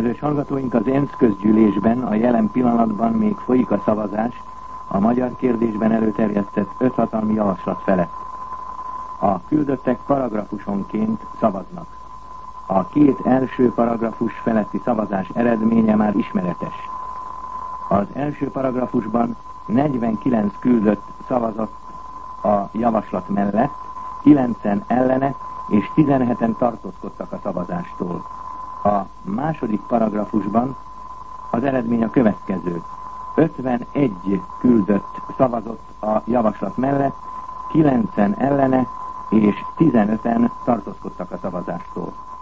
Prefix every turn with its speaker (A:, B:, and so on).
A: Kedves hallgatóink, az ENSZ közgyűlésben a jelen pillanatban még folyik a szavazás a magyar kérdésben előterjesztett 5 hatalmi javaslat felett. A küldöttek paragrafusonként szavaznak. A 2 első paragrafus feletti szavazás eredménye már ismeretes. Az első paragrafusban 49 küldött szavazott a javaslat mellett, 9-en ellene és 17-en tartózkodtak a szavazástól. A második paragrafusban az eredmény a következő. 51 küldött szavazott a javaslat mellett, 9-en ellene és 15-en tartózkodtak a szavazástól.